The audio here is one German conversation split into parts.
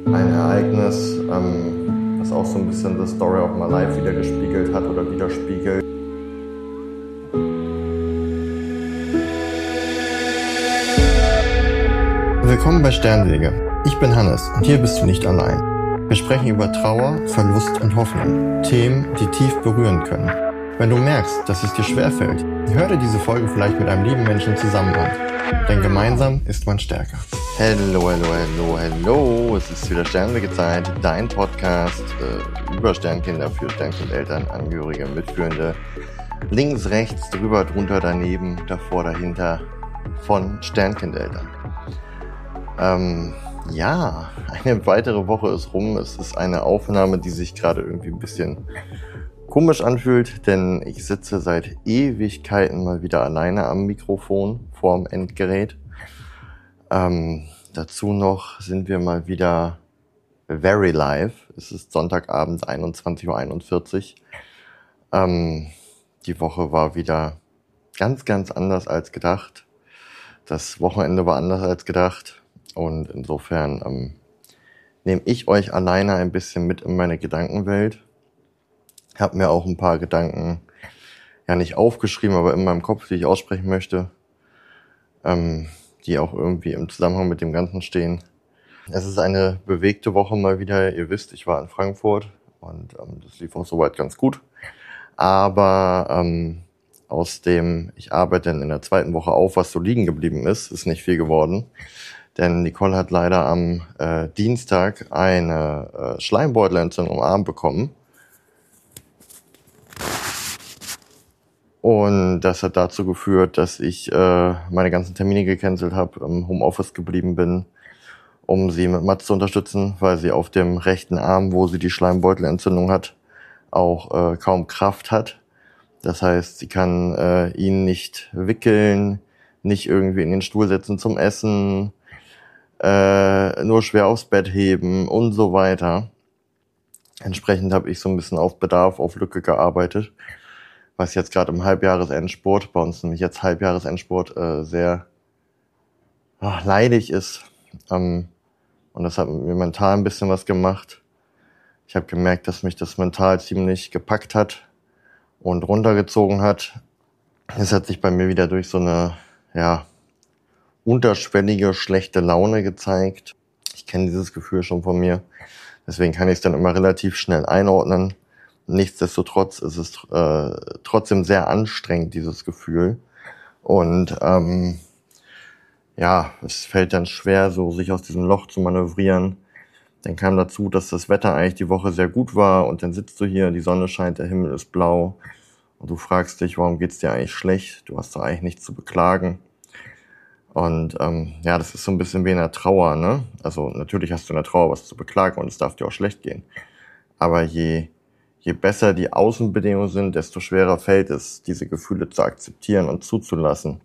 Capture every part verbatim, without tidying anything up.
Ein Ereignis, ähm, was auch so ein bisschen the story of my life wieder gespiegelt hat oder widerspiegelt. Willkommen bei Sternwege. Ich bin Hannes und hier bist du nicht allein. Wir sprechen über Trauer, Verlust und Hoffnung. Themen, die tief berühren können. Wenn du merkst, dass es dir schwerfällt, hör dir diese Folge vielleicht mit einem lieben Menschen zusammen an. Denn gemeinsam ist man stärker. Hallo, hallo, hallo, hallo. Es ist wieder Sternwege-Zeit, dein Podcast äh, über Sternkinder für Sternkindeltern, Angehörige, Mitführende. Links, rechts, drüber, drunter, daneben, davor, dahinter von Sternkindeltern. Ähm, ja, eine weitere Woche ist rum. Es ist eine Aufnahme, die sich gerade irgendwie ein bisschen komisch anfühlt, denn ich sitze seit Ewigkeiten mal wieder alleine am Mikrofon vorm Endgerät. Ähm, dazu noch sind wir mal wieder very live. Es ist Sonntagabend, einundzwanzig Uhr einundvierzig. Ähm, die Woche war wieder ganz, ganz anders als gedacht. Das Wochenende war anders als gedacht. Und insofern ähm, nehme ich euch alleine ein bisschen mit in meine Gedankenwelt. Habe mir auch ein paar Gedanken, ja nicht aufgeschrieben, aber in meinem Kopf, die ich aussprechen möchte, ähm, die auch irgendwie im Zusammenhang mit dem Ganzen stehen. Es ist eine bewegte Woche mal wieder. Ihr wisst, ich war in Frankfurt und ähm, das lief auch soweit ganz gut. Aber ähm, aus dem, ich arbeite in der zweiten Woche auf, was so liegen geblieben ist, ist nicht viel geworden. Denn Nicole hat leider am äh, Dienstag eine äh, Schleimbeutelentzündung am Arm bekommen. Und das hat dazu geführt, dass ich äh, meine ganzen Termine gecancelt habe, im Homeoffice geblieben bin, um sie mit Mats zu unterstützen, weil sie auf dem rechten Arm, wo sie die Schleimbeutelentzündung hat, auch äh, kaum Kraft hat. Das heißt, sie kann äh, ihn nicht wickeln, nicht irgendwie in den Stuhl setzen zum Essen, äh, nur schwer aufs Bett heben und so weiter. Entsprechend habe ich so ein bisschen auf Bedarf, auf Lücke gearbeitet, was jetzt gerade im Halbjahresendsport, bei uns nämlich jetzt Halbjahresendsport, äh, sehr ach, leidig ist. Ähm, und das hat mir mental ein bisschen was gemacht. Ich habe gemerkt, dass mich das mental ziemlich gepackt hat und runtergezogen hat. Es hat sich bei mir wieder durch so eine, ja, unterschwellige, schlechte Laune gezeigt. Ich kenne dieses Gefühl schon von mir. Deswegen kann ich es dann immer relativ schnell einordnen. Nichtsdestotrotz ist es äh, trotzdem sehr anstrengend, dieses Gefühl. Und ähm, ja, es fällt dann schwer, so sich aus diesem Loch zu manövrieren. Dann kam dazu, dass das Wetter eigentlich die Woche sehr gut war und dann sitzt du hier, die Sonne scheint, der Himmel ist blau und du fragst dich, warum geht's dir eigentlich schlecht? Du hast doch eigentlich nichts zu beklagen. Und ähm, ja, das ist so ein bisschen wie in der Trauer, ne? Also natürlich hast du in der Trauer was zu beklagen und es darf dir auch schlecht gehen. Aber je je besser die Außenbedingungen sind, desto schwerer fällt es, diese Gefühle zu akzeptieren und zuzulassen.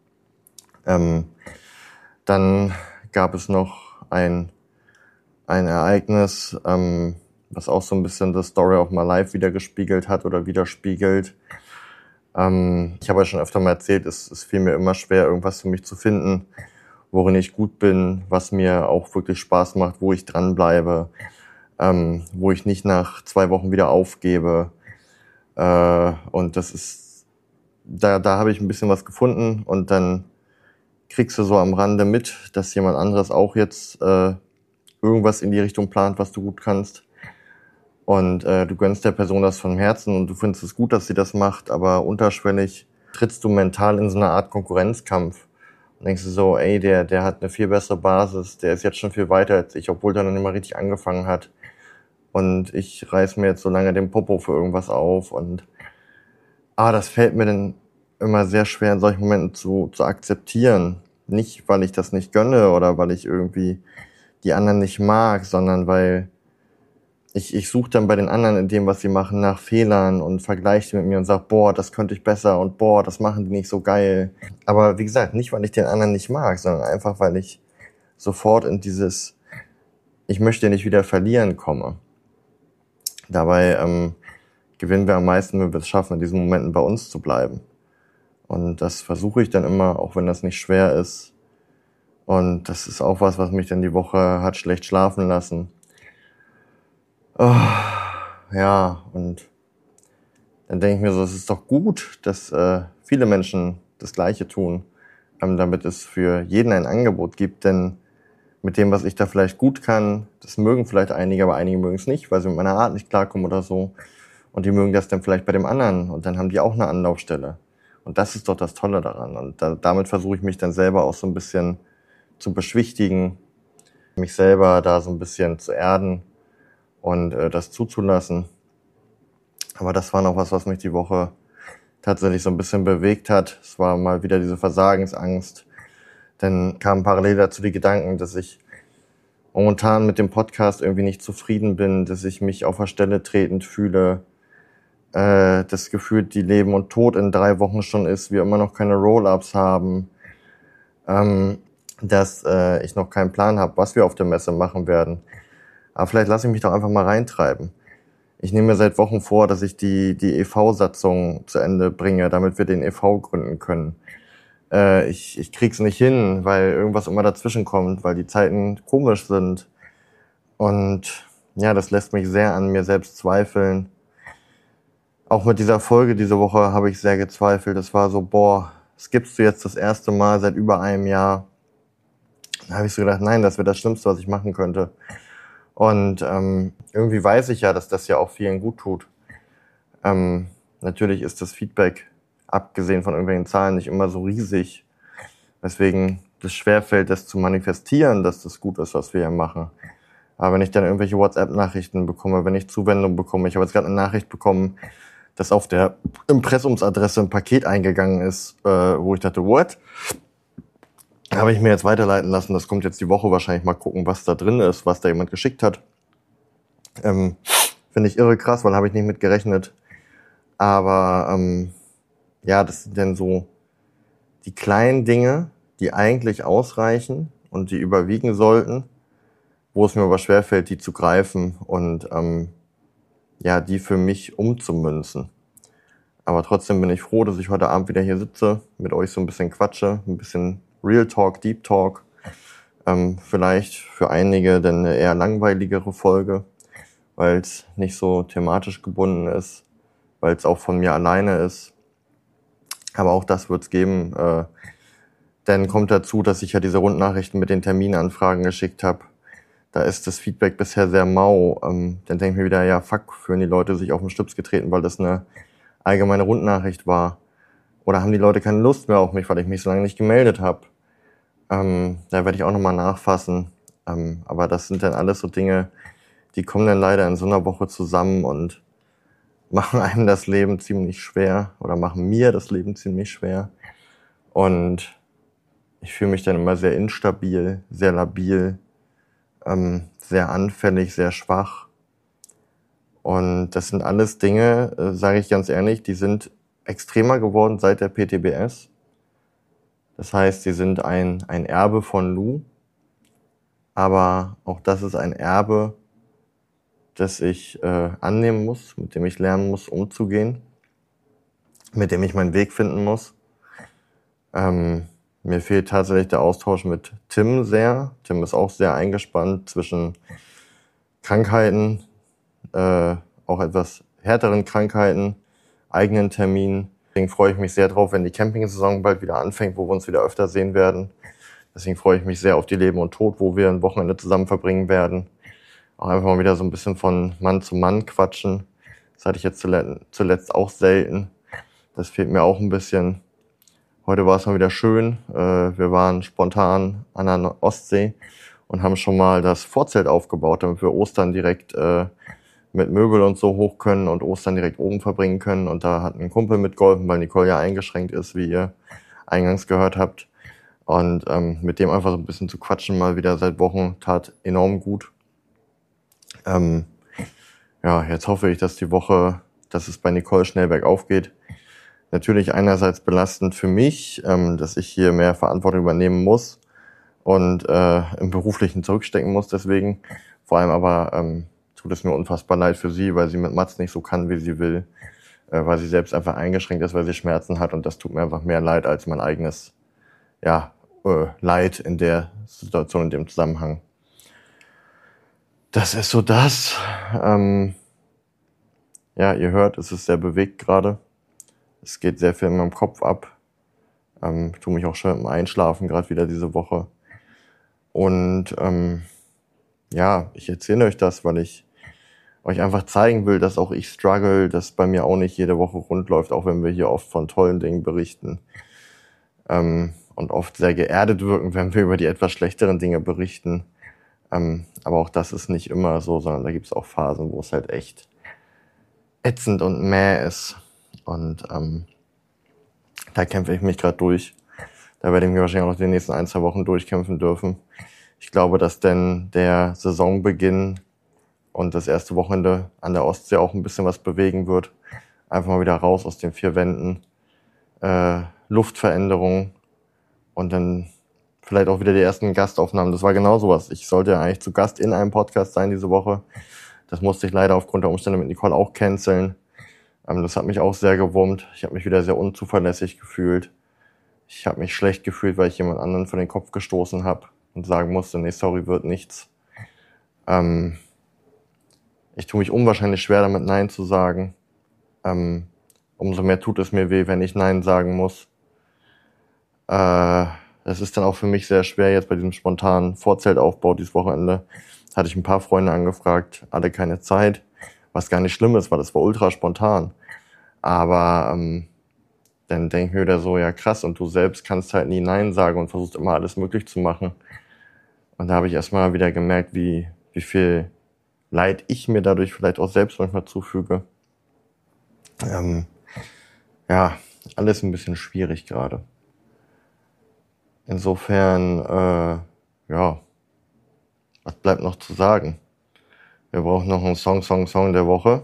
Ähm, dann gab es noch ein ein Ereignis, ähm, was auch so ein bisschen the story of my life wieder gespiegelt hat oder widerspiegelt. Ähm, ich habe ja schon öfter mal erzählt, es, es fiel mir immer schwer, irgendwas für mich zu finden, worin ich gut bin, was mir auch wirklich Spaß macht, wo ich dranbleibe, ähm, wo ich nicht nach zwei Wochen wieder aufgebe. Äh, und das ist, da, da habe ich ein bisschen was gefunden und dann kriegst du so am Rande mit, dass jemand anderes auch jetzt äh, irgendwas in die Richtung plant, was du gut kannst. Und äh, du gönnst der Person das von Herzen und du findest es gut, dass sie das macht, aber unterschwellig trittst du mental in so eine Art Konkurrenzkampf. Und denkst du so, ey, der der hat eine viel bessere Basis, der ist jetzt schon viel weiter als ich, obwohl der noch nicht mal richtig angefangen hat. Und ich reiß mir jetzt so lange den Popo für irgendwas auf. Und ah, das fällt mir dann immer sehr schwer in solchen Momenten zu zu akzeptieren. Nicht, weil ich das nicht gönne oder weil ich irgendwie die anderen nicht mag, sondern weil ich ich suche dann bei den anderen in dem, was sie machen, nach Fehlern und vergleiche die mit mir und sag, boah, das könnte ich besser und boah, das machen die nicht so geil. Aber wie gesagt, nicht, weil ich den anderen nicht mag, sondern einfach, weil ich sofort in dieses ich möchte nicht wieder verlieren komme. Dabei ähm, gewinnen wir am meisten, wenn wir es schaffen, in diesen Momenten bei uns zu bleiben. Und das versuche ich dann immer, auch wenn das nicht schwer ist. Und das ist auch was, was mich dann die Woche hat schlecht schlafen lassen. Oh, ja, und dann denke ich mir so, es ist doch gut, dass äh, viele Menschen das Gleiche tun, ähm, damit es für jeden ein Angebot gibt. Denn mit dem, was ich da vielleicht gut kann, das mögen vielleicht einige, aber einige mögen es nicht, weil sie mit meiner Art nicht klarkommen oder so. Und die mögen das dann vielleicht bei dem anderen und dann haben die auch eine Anlaufstelle. Und das ist doch das Tolle daran. Und da, damit versuche ich mich dann selber auch so ein bisschen zu beschwichtigen, mich selber da so ein bisschen zu erden und äh, das zuzulassen. Aber das war noch was, was mich die Woche tatsächlich so ein bisschen bewegt hat. Es war mal wieder diese Versagensangst. Dann kamen parallel dazu die Gedanken, dass ich momentan mit dem Podcast irgendwie nicht zufrieden bin, dass ich mich auf der Stelle tretend fühle, äh, das Gefühl, die Leben und Tod in drei Wochen schon ist, wir immer noch keine Roll-Ups haben, ähm, dass äh, ich noch keinen Plan habe, was wir auf der Messe machen werden. Aber vielleicht lasse ich mich doch einfach mal reintreiben. Ich nehme mir seit Wochen vor, dass ich die die E V-Satzung zu Ende bringe, damit wir den E V gründen können. Äh, ich ich krieg's nicht hin, weil irgendwas immer dazwischen kommt, weil die Zeiten komisch sind. Und ja, das lässt mich sehr an mir selbst zweifeln. Auch mit dieser Folge diese Woche habe ich sehr gezweifelt. Es war so, boah, das gibst du jetzt das erste Mal seit über einem Jahr. Da habe ich so gedacht, nein, das wäre das Schlimmste, was ich machen könnte. Und ähm, irgendwie weiß ich ja, dass das ja auch vielen gut tut. Ähm, natürlich ist das Feedback, abgesehen von irgendwelchen Zahlen, nicht immer so riesig. Weswegen es schwerfällt, das zu manifestieren, dass das gut ist, was wir hier machen. Aber wenn ich dann irgendwelche WhatsApp-Nachrichten bekomme, wenn ich Zuwendung bekomme, ich habe jetzt gerade eine Nachricht bekommen, dass auf der Impressumsadresse ein Paket eingegangen ist, äh, wo ich dachte, what? Habe ich mir jetzt weiterleiten lassen. Das kommt jetzt die Woche wahrscheinlich, mal gucken, was da drin ist, was da jemand geschickt hat. Ähm, Finde ich irre krass, weil habe ich nicht mit gerechnet. Aber ähm, ja, das sind dann so die kleinen Dinge, die eigentlich ausreichen und die überwiegen sollten, wo es mir aber schwerfällt, die zu greifen und ähm, ja, die für mich umzumünzen. Aber trotzdem bin ich froh, dass ich heute Abend wieder hier sitze, mit euch so ein bisschen quatsche, ein bisschen Real Talk, Deep Talk. Ähm, vielleicht für einige dann eine eher langweiligere Folge, weil es nicht so thematisch gebunden ist, weil es auch von mir alleine ist. Aber auch das wird es geben. Äh, dann kommt dazu, dass ich ja diese Rundnachrichten mit den Terminanfragen geschickt habe. Da ist das Feedback bisher sehr mau. Ähm, dann denke ich mir wieder, ja fuck, fühlen die Leute sich auf den Schlips getreten, weil das eine allgemeine Rundnachricht war. Oder haben die Leute keine Lust mehr auf mich, weil ich mich so lange nicht gemeldet habe. Ähm, da werde ich auch nochmal nachfassen. Ähm, aber das sind dann alles so Dinge, die kommen dann leider in so einer Woche zusammen und machen einem das Leben ziemlich schwer oder machen mir das Leben ziemlich schwer. Und ich fühle mich dann immer sehr instabil, sehr labil, ähm, sehr anfällig, sehr schwach. Und das sind alles Dinge, äh, sage ich ganz ehrlich, die sind extremer geworden seit der P T B S. Das heißt, sie sind ein, ein Erbe von Lou. Aber auch das ist ein Erbe, das ich äh, annehmen muss, mit dem ich lernen muss, umzugehen, mit dem ich meinen Weg finden muss. Ähm, mir fehlt tatsächlich der Austausch mit Tim sehr. Tim ist auch sehr eingespannt zwischen Krankheiten, äh, auch etwas härteren Krankheiten, eigenen Terminen. Deswegen freue ich mich sehr drauf, wenn die Campingsaison bald wieder anfängt, wo wir uns wieder öfter sehen werden. Deswegen freue ich mich sehr auf die Leben und Tod, wo wir ein Wochenende zusammen verbringen werden. Auch einfach mal wieder so ein bisschen von Mann zu Mann quatschen. Das hatte ich jetzt zuletzt auch selten. Das fehlt mir auch ein bisschen. Heute war es mal wieder schön. Wir waren spontan an der Ostsee und haben schon mal das Vorzelt aufgebaut, damit wir Ostern direkt mit Möbel und so hoch können und Ostern direkt oben verbringen können. Und da hat ein Kumpel mitgeholfen, weil Nicole ja eingeschränkt ist, wie ihr eingangs gehört habt. Und ähm, mit dem einfach so ein bisschen zu quatschen mal wieder seit Wochen tat enorm gut. Ähm, ja, jetzt hoffe ich, dass die Woche, dass es bei Nicole schnell bergauf geht. Natürlich einerseits belastend für mich, ähm, dass ich hier mehr Verantwortung übernehmen muss und äh, im Beruflichen zurückstecken muss deswegen. Vor allem aber ähm, tut es mir unfassbar leid für sie, weil sie mit Mats nicht so kann, wie sie will, äh, weil sie selbst einfach eingeschränkt ist, weil sie Schmerzen hat und das tut mir einfach mehr leid als mein eigenes, ja, äh, leid in der Situation, in dem Zusammenhang. Das ist so das. Ähm, ja, ihr hört, es ist sehr bewegt gerade. Es geht sehr viel in meinem Kopf ab. Ähm, ich tue mich auch schon im Einschlafen gerade wieder diese Woche. Und ähm, ja, ich erzähle euch das, weil ich euch einfach zeigen will, dass auch ich struggle, dass bei mir auch nicht jede Woche rund läuft, auch wenn wir hier oft von tollen Dingen berichten. Ähm, und oft sehr geerdet wirken, wenn wir über die etwas schlechteren Dinge berichten. Ähm, aber auch das ist nicht immer so, sondern da gibt es auch Phasen, wo es halt echt ätzend und mäh ist. Und ähm, da kämpfe ich mich gerade durch. Da werde ich mich wahrscheinlich auch noch die nächsten ein, zwei Wochen durchkämpfen dürfen. Ich glaube, dass denn der Saisonbeginn und das erste Wochenende an der Ostsee auch ein bisschen was bewegen wird. Einfach mal wieder raus aus den vier Wänden. Äh, Luftveränderung und dann vielleicht auch wieder die ersten Gastaufnahmen. Das war genau sowas. Ich sollte ja eigentlich zu Gast in einem Podcast sein diese Woche. Das musste ich leider aufgrund der Umstände mit Nicole auch canceln. Ähm, das hat mich auch sehr gewurmt. Ich habe mich wieder sehr unzuverlässig gefühlt. Ich habe mich schlecht gefühlt, weil ich jemand anderen vor den Kopf gestoßen habe und sagen musste, nee, sorry, wird nichts. Ähm, ich tue mich unwahrscheinlich schwer damit, Nein zu sagen. Ähm, umso mehr tut es mir weh, wenn ich Nein sagen muss. Äh, das ist dann auch für mich sehr schwer jetzt bei diesem spontanen Vorzeltaufbau dieses Wochenende. Hatte ich ein paar Freunde angefragt, alle keine Zeit, was gar nicht schlimm ist, weil das war ultra spontan. Aber ähm, dann denke ich mir wieder so, ja krass, und du selbst kannst halt nie Nein sagen und versuchst immer alles möglich zu machen. Und da habe ich erstmal wieder gemerkt, wie, wie viel Leid ich mir dadurch vielleicht auch selbst manchmal zufüge. Ähm, ja, alles ein bisschen schwierig gerade. Insofern, äh, ja, was bleibt noch zu sagen? Wir brauchen noch einen Song, Song, Song der Woche.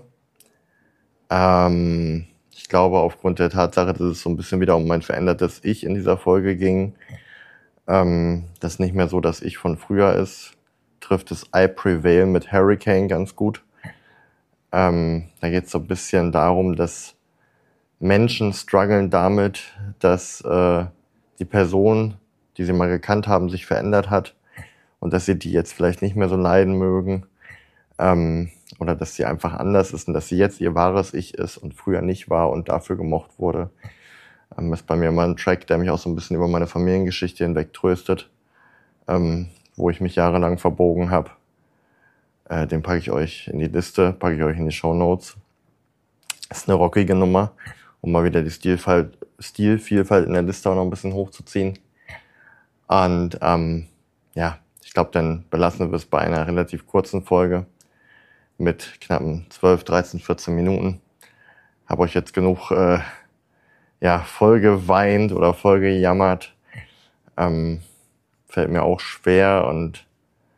Ähm, ich glaube, aufgrund der Tatsache, dass es so ein bisschen wieder um mein verändertes Ich in dieser Folge ging, ähm, das nicht mehr so das Ich von früher ist, trifft es I Prevail mit Hurricane ganz gut. Ähm, da geht es so ein bisschen darum, dass Menschen strugglen damit, dass äh, die Person, die sie mal gekannt haben, sich verändert hat und dass sie die jetzt vielleicht nicht mehr so leiden mögen, ähm, oder dass sie einfach anders ist und dass sie jetzt ihr wahres Ich ist und früher nicht war und dafür gemocht wurde. Ähm, ist bei mir mal ein Track, der mich auch so ein bisschen über meine Familiengeschichte hinweg tröstet, ähm, wo ich mich jahrelang verbogen habe. Äh, den packe ich euch in die Liste, packe ich euch in die Shownotes. Ist eine rockige Nummer, um mal wieder die Stilvielfalt, Stilvielfalt in der Liste auch noch ein bisschen hochzuziehen. Und ähm, ja, ich glaube, dann belassen wir es bei einer relativ kurzen Folge mit knappen zwölf, dreizehn, vierzehn Minuten. Habe euch jetzt genug äh, ja, voll geweint oder voll gejammert. Ähm, fällt mir auch schwer und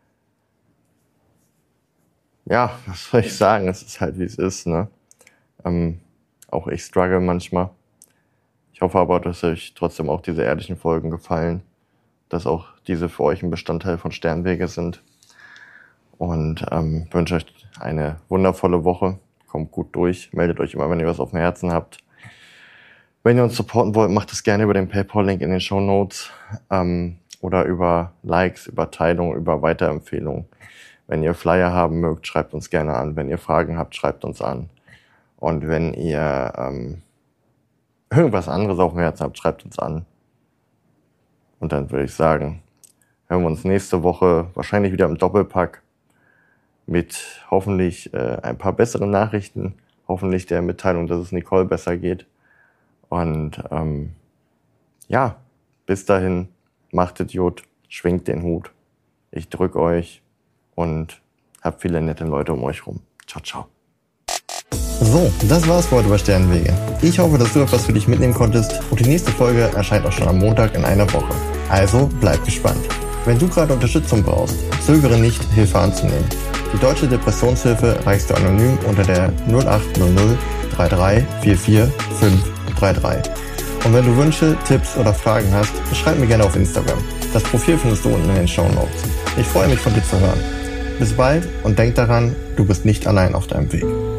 ja, was soll ich sagen? Es ist halt, wie es ist, ne? Ähm, auch ich struggle manchmal. Ich hoffe aber, dass euch trotzdem auch diese ehrlichen Folgen gefallen. Dass auch diese für euch ein Bestandteil von Sternwege sind. Und ähm, wünsche euch eine wundervolle Woche. Kommt gut durch. Meldet euch immer, wenn ihr was auf dem Herzen habt. Wenn ihr uns supporten wollt, macht es gerne über den PayPal-Link in den Shownotes. Ähm, oder über Likes, über Teilung, über Weiterempfehlungen. Wenn ihr Flyer haben mögt, schreibt uns gerne an. Wenn ihr Fragen habt, schreibt uns an. Und wenn ihr ähm, irgendwas anderes auf dem Herzen habt, schreibt uns an. Und dann würde ich sagen, hören wir uns nächste Woche wahrscheinlich wieder im Doppelpack mit hoffentlich äh, ein paar besseren Nachrichten, hoffentlich der Mitteilung, dass es Nicole besser geht. Und ähm, ja, bis dahin, macht Idiot, schwingt den Hut. Ich drück euch und habt viele nette Leute um euch rum. Ciao, ciao. So, das war's für heute bei Sternwege. Ich hoffe, dass du etwas für dich mitnehmen konntest und die nächste Folge erscheint auch schon am Montag in einer Woche. Also bleib gespannt. Wenn du gerade Unterstützung brauchst, zögere nicht, Hilfe anzunehmen. Die Deutsche Depressionshilfe erreichst du anonym unter der null acht null null drei drei vier vier fünf drei drei. Und wenn du Wünsche, Tipps oder Fragen hast, schreib mir gerne auf Instagram. Das Profil findest du unten in den Shownotes. Ich freue mich, von dir zu hören. Bis bald und denk daran, du bist nicht allein auf deinem Weg.